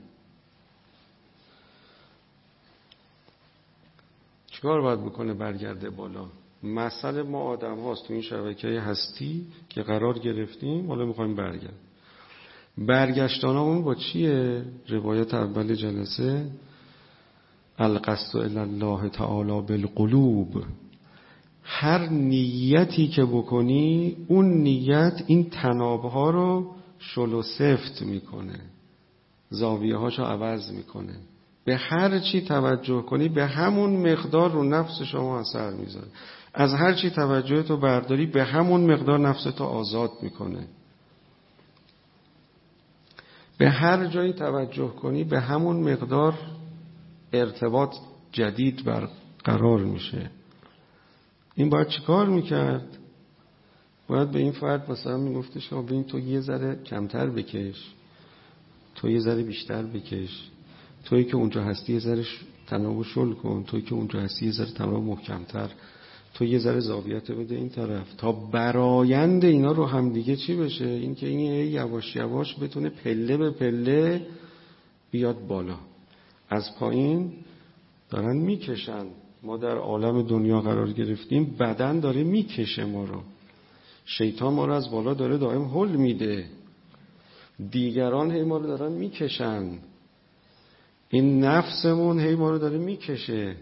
چیکار باید بکنه برگرده بالا؟ مسئله ما آدم هاست تو این شبکه هستی که قرار گرفتیم، حالا میخوایم برگشتانمون با چیه؟ روایت اول جلسه القصد الی الله تعالی بالقلوب. هر نیتی که بکنی اون نیت این تنابها رو شل و سفت میکنه، زاویه هاشو عوض میکنه. به هر چی توجه کنی به همون مقدار رو نفس شما اثر میذاره. از هر چی توجه تو برداری به همون مقدار نفس تو آزاد میکنه. به هر جایی توجه کنی به همون مقدار ارتباط جدید برقرار میشه. این باید چیکار میکرد؟ باید به این فرد مثلا میگفتش ببین تو یه ذره کمتر بکش، تو یه ذره بیشتر بکش، تویی که اونجا هستی یه ذره تنابو شل کن، تویی که اونجا هستی یه ذره تنابو محکمتر، تو یه ذره زاویت بده این طرف، تا برآیند اینا رو هم دیگه چی بشه؟ این که این یواش یواش بتونه پله به پله بیاد بالا. از پایین دارن میکشن، ما در عالم دنیا قرار گرفتیم، بدن داره میکشه ما رو، شیطان ما رو از بالا داره دائم هل میده، دیگران هی ما رو دارن میکشن، این نفسمون هی ما رو داره میکشه.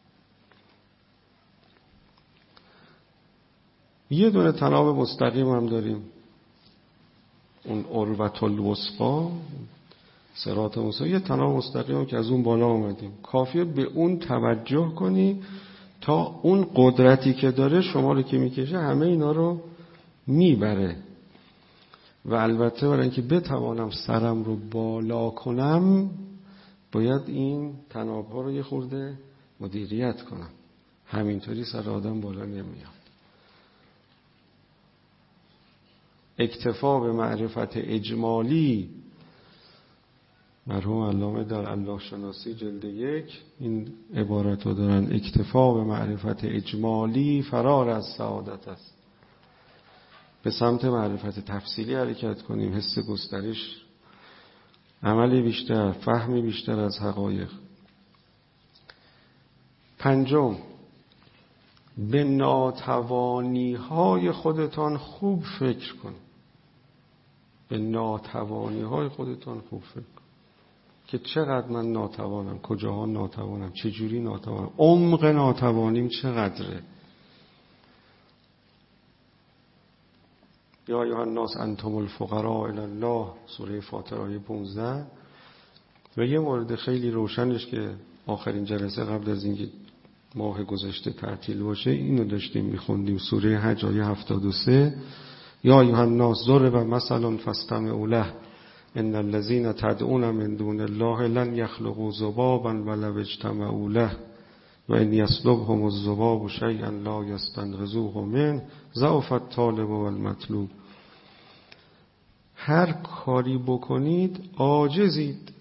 یه دونه تناب مستقیم هم داریم، اون عروة الوثقی، صراط مستقیم، یه تناب مستقیم که از اون بالا اومدیم، کافیه به اون توجه کنی تا اون قدرتی که داره شما رو که میکشه همه اینا رو میبره. و البته برای اینکه بتوانم سرم رو بالا کنم باید این تناب‌ها رو یه خورده مدیریت کنم، همینطوری سر آدم بالا نمیاد. اکتفا به معرفت اجمالی، مرحوم علامه در الله شناسی جلد 1 این عبارت رو دارن: اکتفا به معرفت اجمالی فرار از سعادت است. به سمت معرفت تفصیلی حرکت کنیم، حس گسترش، عملی بیشتر، فهمی بیشتر از حقایق. 5، به ناتوانی‌های خودتان خوب فکر کن. به ناتوانی‌های خودتان خوب فکر کن که چقدر من ناتوانم، کجاها ناتوانم، چجوری ناتوانم، عمق ناتوانیم چقدره. یا ایها الناس انتم الفقراء الی الله، سوره فاطر آیه 15. و یه مورد خیلی روشنش که آخرین جلسه قبل از اینکه ماه گذشته تعطیل باشه اینو داشتیم میخوندیم، سوره حج آیه 73: یا ایها الناس ضرب مثل فاستمعوا له ان الذين تدعون من دون الله لن يخلقوا ذبابا ولو اجتمعوا له و ان يسلبهم الذباب شيئا لا يستنقذوه منه ضعف الطالب والمطلوب. هر کاری بکنید عاجزید.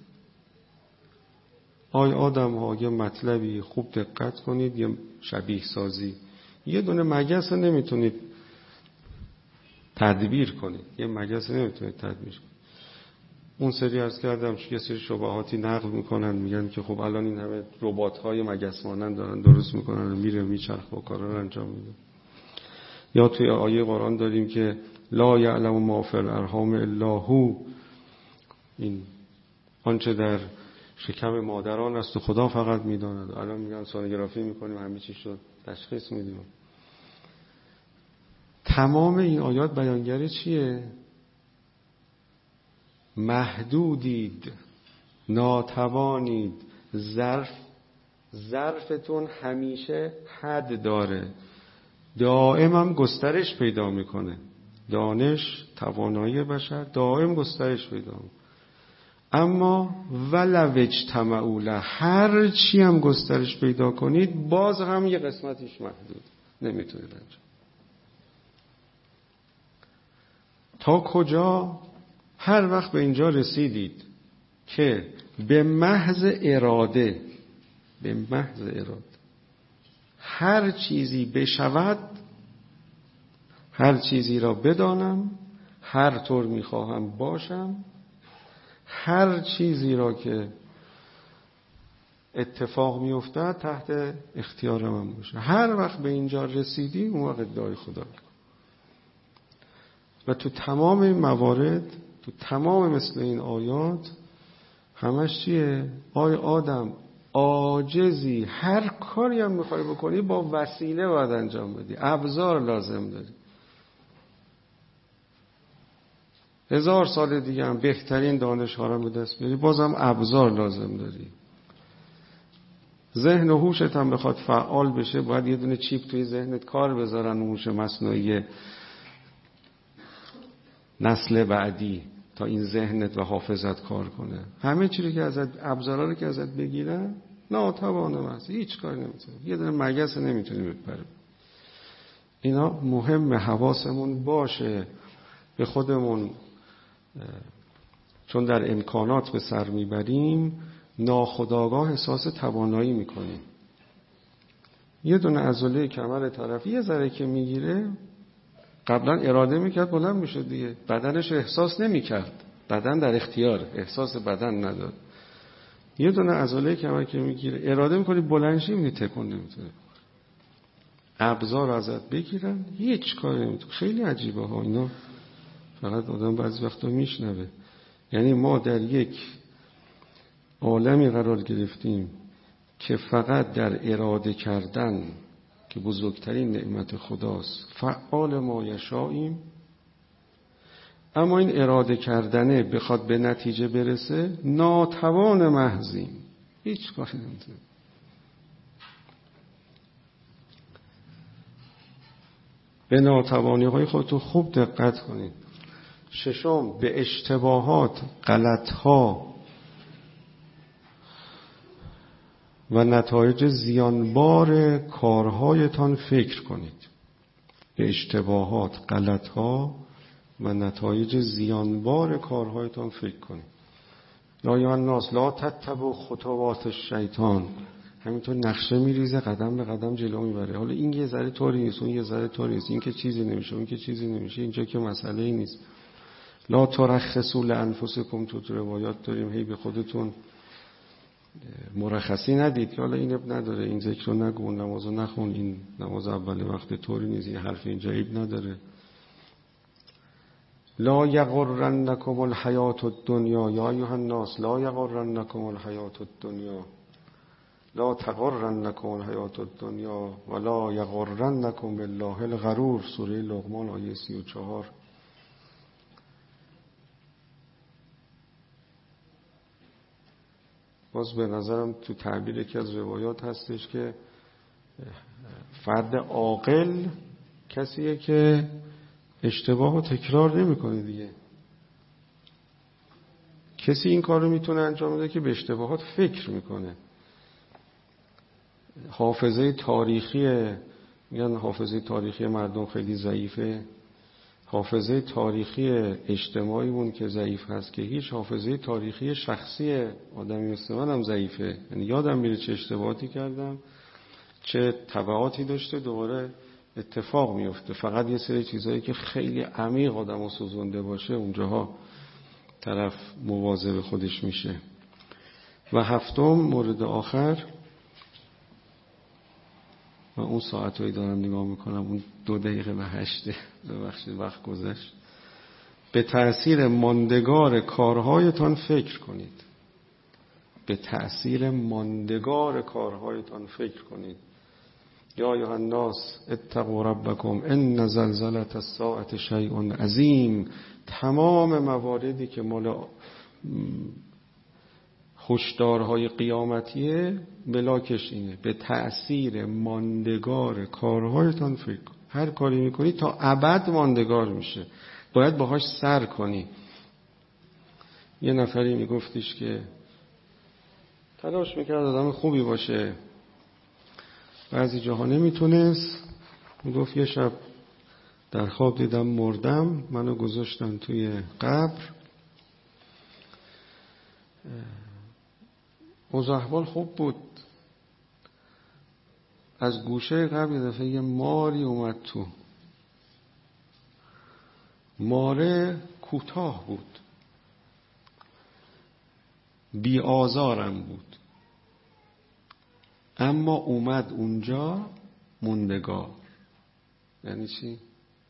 آدم ها یه مطلبی خوب دقت کنید، یه شبیه سازی، یه دونه مگس نمیتونید تدبیر کنید، یه مگس نمیتونید تدبیر کنید. اون سری عرض کردم یه سری شبهاتی نقل میکنن، میگن که خب الان این همه ربات های مگس مانند دارن درست میکنن و میره میچرخ و کارا رو انجام میده. یا توی آیه قرآن داریم که لا یعلم ما فی الارحام الا هو، این آنچه در شکم مادران است و خدا فقط میداند. الان میگن سونوگرافی میکنیم همه چیز رو تشخیص میدیم. تمام این آیات بیانگر چیه؟ محدودید، ناتوانید، ظرفتون همیشه حد داره، دائم هم گسترش پیدا میکنه. دانش، توانایی بشر دائم گسترش پیدا میکنه. اما ولو اجتمعوا له، هر چی هم گسترش پیدا کنید باز هم یه قسمتیش محدود، نمیتونید انجام. تا کجا؟ هر وقت به اینجا رسیدید که به محض اراده هر چیزی بشود، هر چیزی را بدانم، هر طور میخواهم باشم، هر چیزی را که اتفاق میافتد تحت اختیار من باشه. هر وقت به اینجا رسیدی اون وقت ادعای خدا کن. و تو تمام این موارد، تو تمام مثل این آیات همش چیه؟ آدم عاجزی، هر کاری هم میخوای بکنی با وسیله باید انجام بدی، ابزار لازم داری. 1000 سال دیگه هم بهترین دانش ها رو به دست بیاری بازم ابزار لازم داری. ذهن و هوشت هم بخواد فعال بشه باید یه دونه چیپ توی ذهنت کار بذارن، هوش مصنوعی نسل بعدی، تا این ذهنت و حافظت کار کنه. همه چیزی که ازت، ابزارا رو که ازت بگیرن، ناتوانم هست، هیچ کاری نمیتونی. یه دونه مگس نمیتونی بپره. اینا مهم حواسمون باشه به خودمون، چون در امکانات به سر میبریم ناخودآگاه احساس توانایی میکنیم. یه دونه عضله کمر طرف یه ذره که میگیره، قبلا اراده میکرد بلند میشه دیگه، بدنش احساس نمیکرد، بدن در اختیار، احساس بدن نداد. یه دونه عضله کمر که میگیره اراده میکنی بلند شی، میبینی تکون نمیتونه، ابزار ازت بگیرن هیچ کاری نمیتونه. خیلی عجیبه ها اینا، فقط آدم بعضی وقتا میشنوه. یعنی ما در یک عالمی قرار گرفتیم که فقط در اراده کردن که بزرگترین نعمت خداست فعال ما یشاییم، اما این اراده کردنه بخواد به نتیجه برسه ناتوان محضیم، هیچ کاری نمیتونه. به ناتوانی های خودتون خوب دقت کنید. ششم، به اشتباهات، غلط‌ها و نتایج زیانبار کارهایتان فکر کنید. به اشتباهات، غلط‌ها و نتایج زیانبار کارهایتان فکر کنید. یا یا الناس لا تتبعوا خطوات الشیطان، همینطور نقشه میریزه قدم به قدم جلو میبره. حالا این یه ذره طوری نیست، اون یه ذره طوری نیست، این که چیزی نمیشه، اون که چیزی نمیشه، اینجا که مسئله ای نیست. لا ترخصوا لانفسکم، تو روایات داریم هی به خودتون مرخصی ندید که حالا این اب نداره، این ذکر رو نگو، اون نماز رو نخون، این نماز اول وقت طوری نیست، این حرف اینجا عیب نداره. لا یغرنکم الحیات الدنیا یا ایها الناس لا یغرنکم الحیات الدنیا لا تغرنکم الحیات الدنیا ولا یغرنکم بالله الغرور، سوره لقمان آیه 34. باز به نظرم تو تعبیر یکی از روایات هستش که فرد عاقل کسیه که اشتباه رو تکرار نمی‌کنه دیگه. کسی این کار رو میتونه انجام بده که به اشتباهات فکر میکنه. حافظه تاریخی، میگن حافظه تاریخی مردم خیلی ضعیفه، حافظه تاریخی اجتماعیمون که ضعیف هست که هیچ، حافظه تاریخی شخصی آدمی مثل من هم ضعیفه. یعنی یادم میره چه اشتباهاتی کردم، چه تبعاتی داشته، دوباره اتفاق میفته. فقط یه سری چیزایی که خیلی عمیق آدمو سوزونده باشه اونجاها طرف مواظب خودش میشه. و هفتم مورد آخر، و اون ساعتایی دارم نگاه میکنم، اون 2:08 ببخشید وقت گذشت. به تأثیر ماندگار کارهایتان فکر کنید. به تأثیر ماندگار کارهایتان فکر کنید. یا ایها الناس اتقوا ربکم ان زلزله الساعة شیء عظیم. تمام مواردی که مال هشدارهای قیامتیه بلاکش اینه، به تأثیر ماندگار کارهایتان فکر کن. هر کاری میکنی تا ابد ماندگار میشه، باید باهاش سر کنی. یه نفری میگفتش که تلاش میکرد آدم خوبی باشه، بعضی جاها نمیتونست. میگفت یه شب در خواب دیدم مردم، منو گذاشتن توی قبر، اوضاع احوال خوب بود. از گوشه قبر یه دفعه یه ماری اومد تو. ماره کوتاه بود، بی آزارم بود، اما اومد اونجا موندگار. یعنی چی؟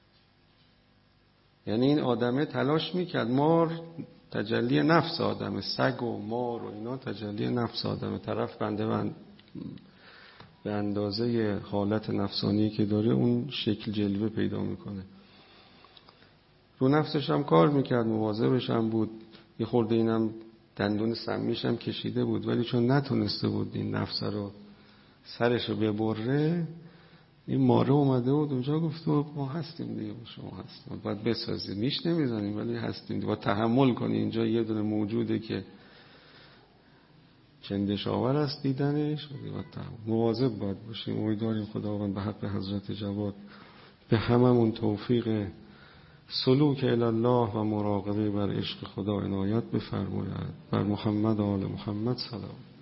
یعنی این آدمه تلاش میکرد، مار تجلی نفس آدمه، سگ و مار و اینا تجلی نفس آدمه. طرف بنده به اندازه حالت نفسانی که داره اون شکل جلوه پیدا میکنه. رو نفسش هم کار میکرد، مواظبش هم بود، یه خورده اینم دندون سمیش هم کشیده بود، ولی چون نتونسته بود این نفس رو سرش رو ببره، این ماره اومده بود اونجا، گفت ما هستیم دیگه، شما هستیم، باید بسازید، نیش نمیزنیم ولی هستیم دیگه، باید تحمل کنی. اینجا یه دونه موجوده که چندش آور است دیدنش، باید مواظب باید باشیم. امیدواریم خداوند به حق حضرت جواد به هممون توفیق سلوک الی الله و مراقبه بر عشق خدا عنایت بفرماید. بر محمد و آل محمد سلام.